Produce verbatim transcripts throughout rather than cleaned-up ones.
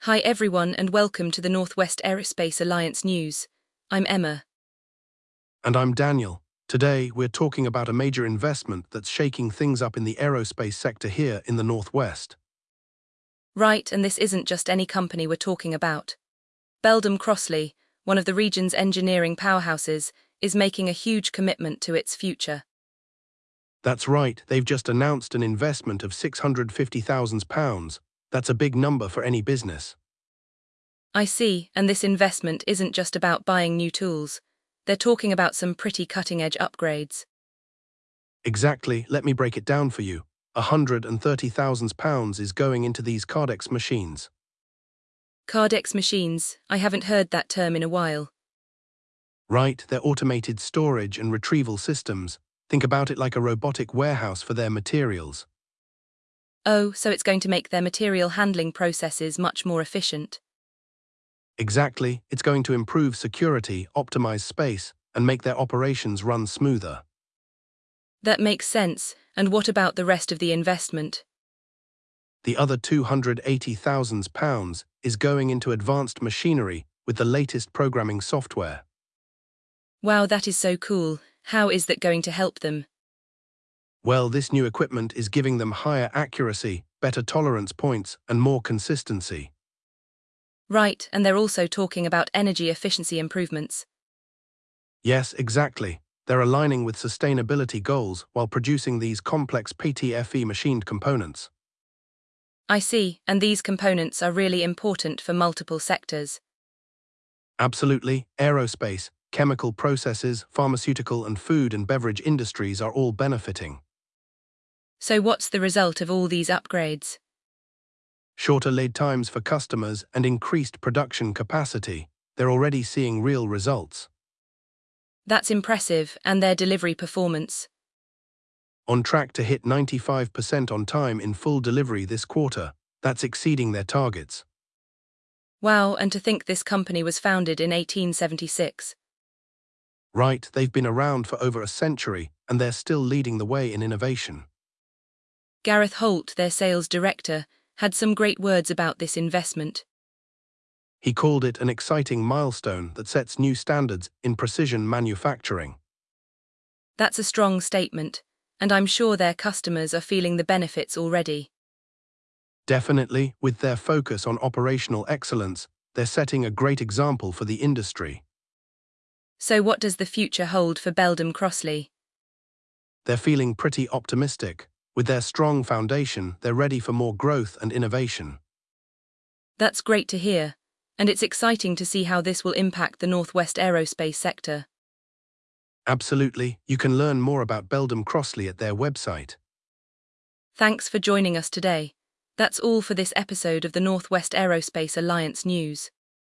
Hi everyone and welcome to the Northwest Aerospace Alliance News. I'm Emma. And I'm Daniel. Today, we're talking about a major investment that's shaking things up in the aerospace sector here in the Northwest. Right, and this isn't just any company we're talking about. Beldam Crossley, one of the region's engineering powerhouses, is making a huge commitment to its future. That's right, they've just announced an investment of six hundred fifty thousand pounds. That's a big number for any business. I see, and this investment isn't just about buying new tools. They're talking about some pretty cutting-edge upgrades. Exactly, let me break it down for you. one hundred thirty thousand pounds is going into these Cardex machines. Cardex machines, I haven't heard that term in a while. Right, they're automated storage and retrieval systems. Think about it like a robotic warehouse for their materials. Oh, so it's going to make their material handling processes much more efficient. Exactly, it's going to improve security, optimize space, and make their operations run smoother. That makes sense, and what about the rest of the investment? The other two hundred eighty thousand pounds is going into advanced machinery with the latest programming software. Wow, that is so cool. How is that going to help them? Well, this new equipment is giving them higher accuracy, better tolerance points, and more consistency. Right, and they're also talking about energy efficiency improvements. Yes, exactly. They're aligning with sustainability goals while producing these complex P T F E machined components. I see, and these components are really important for multiple sectors. Absolutely, aerospace, chemical processes, pharmaceutical and food and beverage industries are all benefiting. So what's the result of all these upgrades? Shorter lead times for customers and increased production capacity. They're already seeing real results. That's impressive, and their delivery performance. On track to hit ninety-five percent on time in full delivery this quarter. That's exceeding their targets. Wow, and to think this company was founded in eighteen seventy-six. Right, they've been around for over a century, and they're still leading the way in innovation. Gareth Holt, their sales director, had some great words about this investment. He called it an exciting milestone that sets new standards in precision manufacturing. That's a strong statement, and I'm sure their customers are feeling the benefits already. Definitely, with their focus on operational excellence, they're setting a great example for the industry. So what does the future hold for Beldam Crossley? They're feeling pretty optimistic. With their strong foundation, they're ready for more growth and innovation. That's great to hear, and it's exciting to see how this will impact the Northwest aerospace sector. Absolutely, you can learn more about Beldam Crossley at their website. Thanks for joining us today. That's all for this episode of the Northwest Aerospace Alliance News.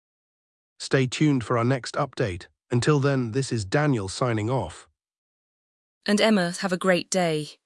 Stay tuned for our next update. Until then, this is Daniel signing off. And Emma, have a great day.